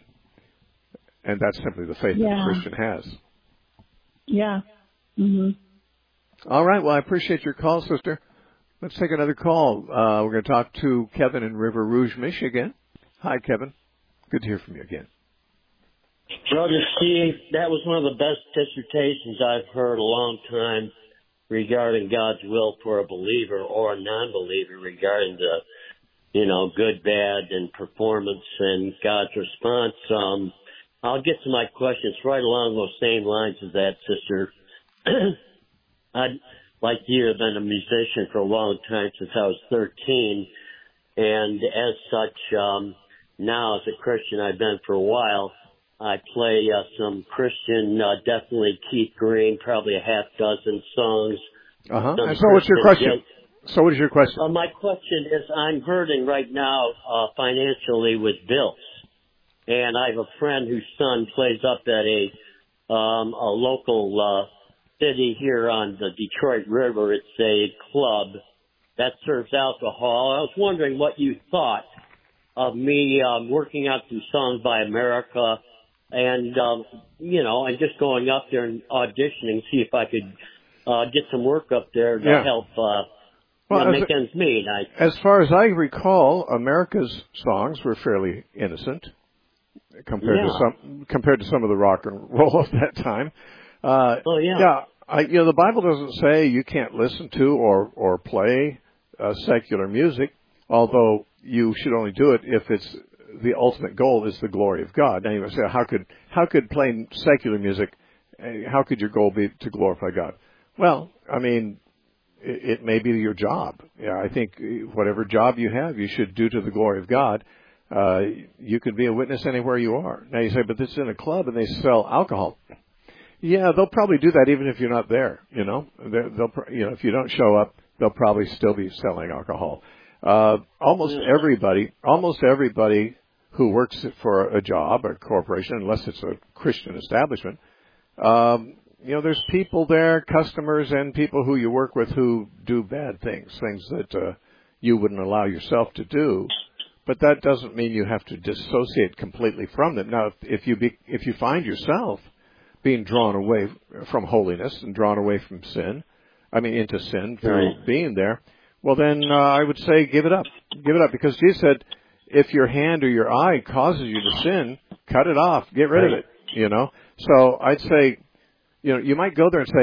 And that's simply the faith yeah. that the Christian has. Yeah. Mm-hmm. All right. Well, I appreciate your call, sister. Let's take another call. Uh, we're going to talk to Kevin in River Rouge, Michigan. Hi, Kevin. Good to hear from you again. Brother Steve, that was one of the best dissertations I've heard in a long time regarding God's will for a believer or a non-believer regarding the, you know, good, bad, and performance and God's response. Um, I'll get to my questions right along those same lines as that, sister. I'd like you have been a musician for a long time, since I was thirteen, and as such, um, now as a Christian, I've been for a while. I play uh, some Christian, uh, definitely Keith Green, probably a half dozen songs. Uh-huh. And so what's your question? Jazz. So what is your question? Uh, my question is, I'm hurting right now uh, financially with bills. And I have a friend whose son plays up at a, um, a local uh, city here on the Detroit River. It's a club that serves alcohol. I was wondering what you thought of me um, working out some songs by America, and, um, you know, and just going up there and auditioning, see if I could uh, get some work up there to yeah. help uh, well, you know, make ends meet. I, as far as I recall, America's songs were fairly innocent compared yeah. to some compared to some of the rock and roll of that time. Uh, oh, yeah. Yeah, I, you know, the Bible doesn't say you can't listen to or, or play uh, secular music, although you should only do it if it's the ultimate goal is the glory of God. Now you might say, how could how could playing secular music, how could your goal be to glorify God? Well, I mean, it, it may be your job. Yeah, I think whatever job you have, you should do to the glory of God. Uh, you could be a witness anywhere you are. Now you say, but this is in a club and they sell alcohol. Yeah, they'll probably do that even if you're not there. You know, They're, they'll you know if you don't show up, they'll probably still be selling alcohol. Uh, almost everybody, almost everybody who works for a job or a corporation, unless it's a Christian establishment, um, you know, there's people there, customers and people who you work with who do bad things, things that uh, you wouldn't allow yourself to do. But that doesn't mean you have to dissociate completely from them. Now, if, if you be, if you find yourself being drawn away from holiness and drawn away from sin, I mean into sin through right. being there, well then uh, I would say give it up. Give it up, because Jesus said, if your hand or your eye causes you to sin, cut it off. Get rid right. of it, you know. So I'd say, you know, you might go there and say,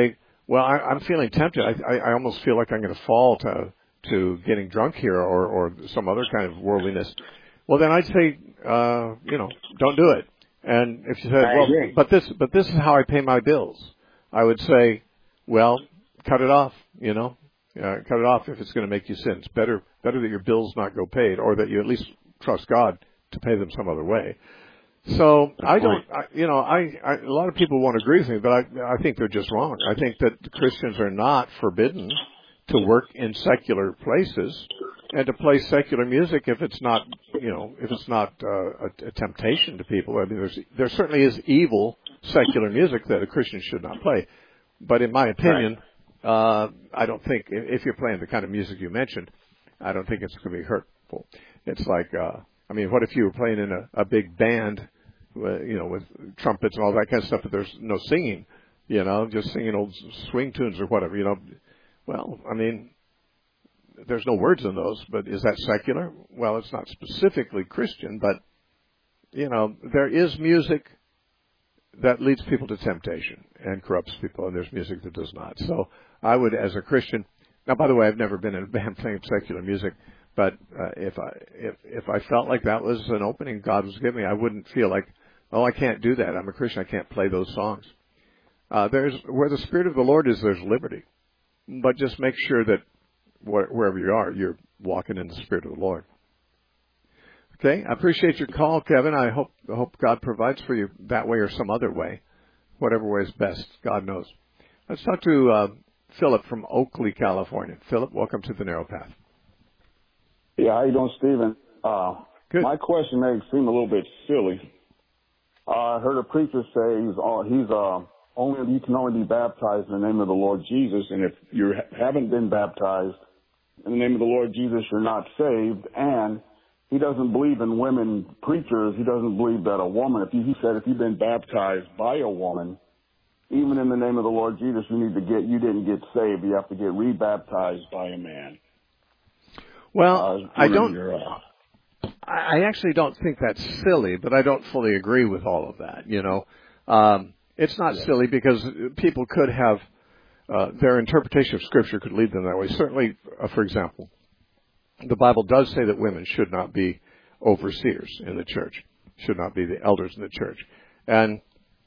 well, I, I'm feeling tempted. I, I, I almost feel like I'm going to fall to to getting drunk here or, or some other kind of worldliness. Well, then I'd say, uh, you know, don't do it. And if you said, well, but this, but this is how I pay my bills, I would say, well, cut it off, you know, uh, cut it off if it's going to make you sin. It's better, better that your bills not go paid, or that you at least trust God to pay them some other way. So I don't, I, you know, I, I, a lot of people won't agree with me, but I, I think they're just wrong. I think that Christians are not forbidden to work in secular places and to play secular music if it's not, you know, if it's not uh, a, a temptation to people. I mean, there's, there certainly is evil secular music that a Christian should not play. But in my opinion, uh, I don't think, if you're playing the kind of music you mentioned, I don't think it's going to be hurtful. It's like, uh, I mean, what if you were playing in a, a big band, uh, you know, with trumpets and all that kind of stuff, but there's no singing, you know, just singing old swing tunes or whatever, you know. Well, I mean, there's no words in those, but is that secular? Well, it's not specifically Christian, but, you know, there is music that leads people to temptation and corrupts people, and there's music that does not. So I would, as a Christian, now, by the way, I've never been in a band playing secular music, but uh, if I if if I felt like that was an opening God was giving me, I wouldn't feel like, oh, I can't do that. I'm a Christian. I can't play those songs. Uh, there's where the Spirit of the Lord is, there's liberty. But just make sure that wh- wherever you are, you're walking in the Spirit of the Lord. Okay, I appreciate your call, Kevin. I hope I hope God provides for you that way or some other way, whatever way is best. God knows. Let's talk to uh, Philip from Oakley, California. Philip, welcome to the Narrow Path. Yeah, how you doing, Stephen? Uh, Good. My question may seem a little bit silly. Uh, I heard a preacher say he's uh, he's uh, only you can only be baptized in the name of the Lord Jesus, and if you haven't been baptized in the name of the Lord Jesus, you're not saved. And he doesn't believe in women preachers. He doesn't believe that a woman. If you, he said if you've been baptized by a woman, even in the name of the Lord Jesus, you need to get you didn't get saved. You have to get rebaptized by a man. Well, uh, I don't. Your, uh, I actually don't think that's silly, but I don't fully agree with all of that. You know, um, it's not yeah. silly because people could have uh, their interpretation of Scripture could lead them that way. Certainly, uh, for example, the Bible does say that women should not be overseers in the church, should not be the elders in the church, and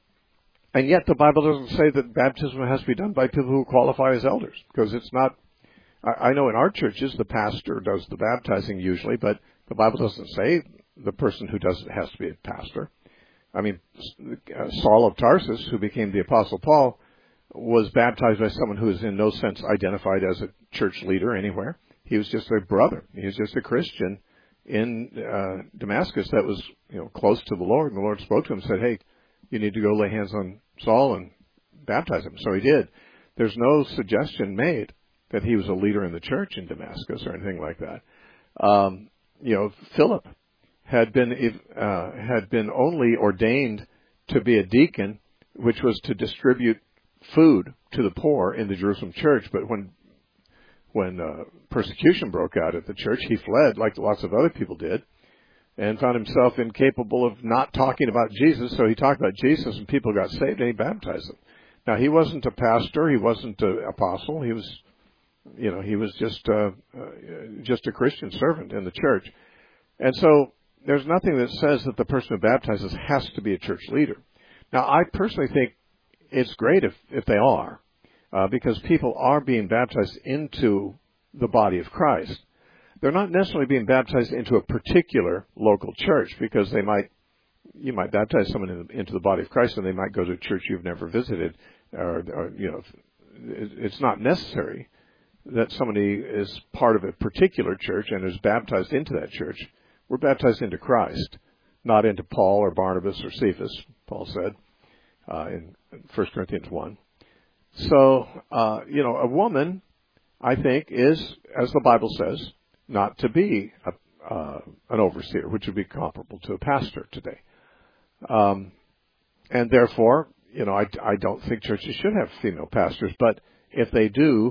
and yet the Bible doesn't say that baptism has to be done by people who qualify as elders, because it's not. I, I know in our churches the pastor does the baptizing usually, but the Bible doesn't say the person who does it has to be a pastor. I mean, uh, Saul of Tarsus, who became the Apostle Paul, was baptized by someone who is in no sense identified as a church leader anywhere. He was just a brother. He was just a Christian in uh, Damascus that was, you know, close to the Lord. And the Lord spoke to him and said, hey, you need to go lay hands on Saul and baptize him. So he did. There's no suggestion made that he was a leader in the church in Damascus or anything like that. Um, you know, Philip had been uh, had been only ordained to be a deacon, which was to distribute food to the poor in the Jerusalem church. But when when uh, persecution broke out at the church, he fled like lots of other people did, and found himself incapable of not talking about Jesus. So he talked about Jesus, and people got saved, and he baptized them. Now, he wasn't a pastor. He wasn't an apostle. He was, you know, he was just uh, uh, just a Christian servant in the church. And so there's nothing that says that the person who baptizes has to be a church leader. Now, I personally think it's great if, if they are, uh, because people are being baptized into the body of Christ. They're not necessarily being baptized into a particular local church, because they might, you might baptize someone in, into the body of Christ and they might go to a church you've never visited, or, or you know, it's not necessary that somebody is part of a particular church and is baptized into that church. We're baptized into Christ, not into Paul or Barnabas or Cephas, Paul said uh, in First Corinthians one. So, uh, you know, a woman, I think, is, as the Bible says, not to be a, uh, an overseer, which would be comparable to a pastor today. Um, and therefore, you know, I, I don't think churches should have female pastors, but if they do,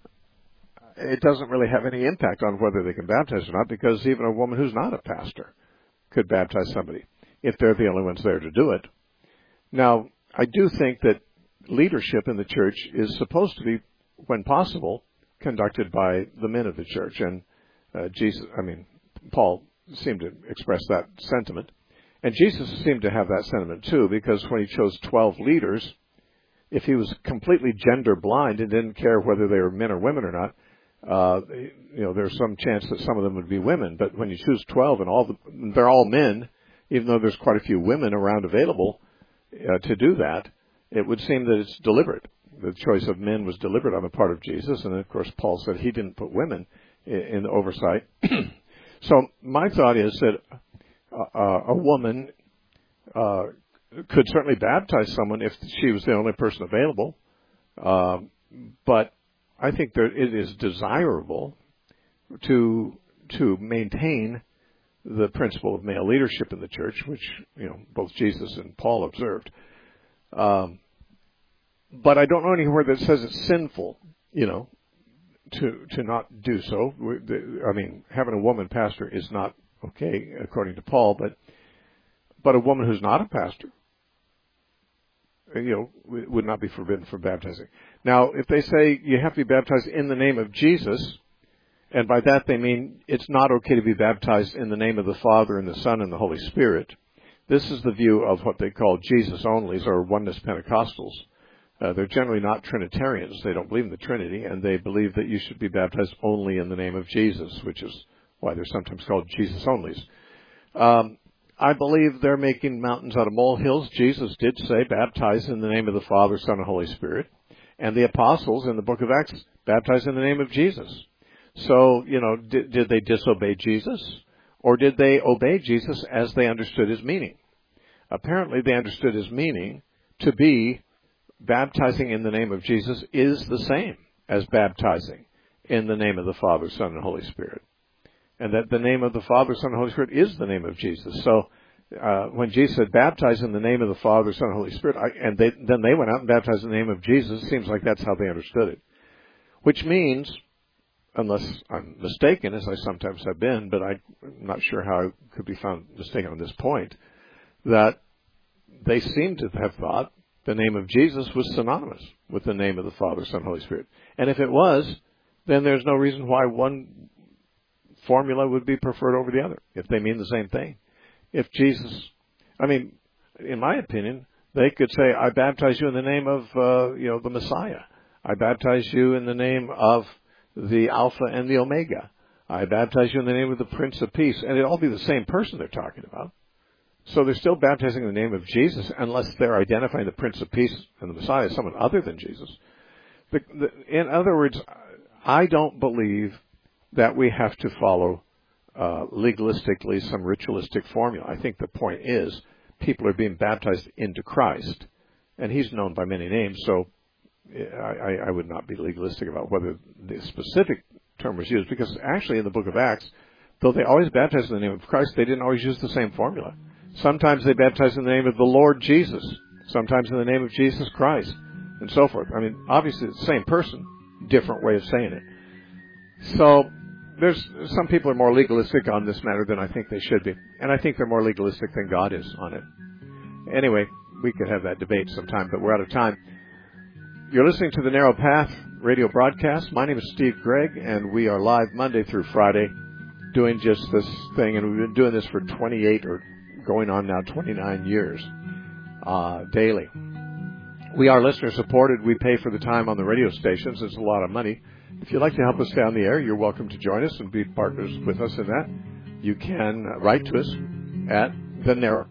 it doesn't really have any impact on whether they can baptize or not, because even a woman who's not a pastor could baptize somebody if they're the only ones there to do it. Now, I do think that leadership in the church is supposed to be, when possible, conducted by the men of the church. And uh, Jesus, I mean, Paul seemed to express that sentiment. And Jesus seemed to have that sentiment too, because when he chose twelve leaders, if he was completely gender blind and didn't care whether they were men or women or not, uh, you know, there's some chance that some of them would be women. But when you choose twelve and all the, they're all men, even though there's quite a few women around available uh, to do that, it would seem that it's deliberate. The choice of men was deliberate on the part of Jesus, and of course Paul said he didn't put women in, in the oversight. So my thought is that uh, a woman uh, could certainly baptize someone if she was the only person available, um, but I think that it is desirable to to maintain the principle of male leadership in the church, which, you know, both Jesus and Paul observed. Um, but I don't know anywhere that says it's sinful, you know, to to not do so. I mean, having a woman pastor is not okay, according to Paul, but but a woman who's not a pastor, you know, would not be forbidden from baptizing. Now, if they say you have to be baptized in the name of Jesus, and by that they mean it's not okay to be baptized in the name of the Father and the Son and the Holy Spirit, this is the view of what they call Jesus-onlys or Oneness Pentecostals. Uh, they're generally not Trinitarians. They don't believe in the Trinity, and they believe that you should be baptized only in the name of Jesus, which is why they're sometimes called Jesus-onlys. Um, I believe they're making mountains out of molehills. Jesus did say, baptize in the name of the Father, Son, and Holy Spirit. And the apostles in the book of Acts baptized in the name of Jesus. So, you know, did, did they disobey Jesus? Or did they obey Jesus as they understood his meaning? Apparently they understood his meaning to be baptizing in the name of Jesus is the same as baptizing in the name of the Father, Son, and Holy Spirit. And that the name of the Father, Son, and Holy Spirit is the name of Jesus. So uh, when Jesus said, baptize in the name of the Father, Son, and Holy Spirit, I, and they, then they went out and baptized in the name of Jesus, it seems like that's how they understood it. Which means, unless I'm mistaken, as I sometimes have been, but I'm not sure how I could be found mistaken on this point, that they seem to have thought the name of Jesus was synonymous with the name of the Father, Son, and Holy Spirit. And if it was, then there's no reason why one formula would be preferred over the other, if they mean the same thing. If Jesus, I mean, in my opinion, they could say, I baptize you in the name of, uh, you know, the Messiah. I baptize you in the name of the Alpha and the Omega. I baptize you in the name of the Prince of Peace. And it'd all be the same person they're talking about. So they're still baptizing in the name of Jesus unless they're identifying the Prince of Peace and the Messiah as someone other than Jesus. The, the, in other words, I don't believe that we have to follow uh, legalistically some ritualistic formula. I think the point is people are being baptized into Christ, and he's known by many names, so I, I would not be legalistic about whether the specific term was used, because actually in the book of Acts, though they always baptized in the name of Christ, they didn't always use the same formula. Sometimes they baptized in the name of the Lord Jesus, sometimes in the name of Jesus Christ, and so forth. I mean, obviously it's the same person, different way of saying it. So there's some people are more legalistic on this matter than I think they should be, and I think they're more legalistic than God is on it. Anyway, we could have that debate sometime, but we're out of time. You're listening to the Narrow Path radio broadcast. My name is Steve Gregg, and we are live Monday through Friday doing just this thing, and we've been doing this for twenty-eight or going on now twenty-nine years uh, daily. We are listener supported. We pay for the time on the radio stations. It's a lot of money. If you'd like to help us stay on the air, you're welcome to join us and be partners with us in that. You can write to us at the Narrow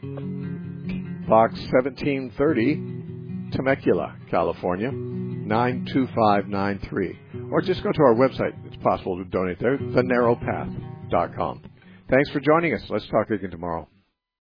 Box seventeen thirty, Temecula, California, nine two five nine three. Or just go to our website. It's possible to donate there, the narrow path dot com. Thanks for joining us. Let's talk again tomorrow.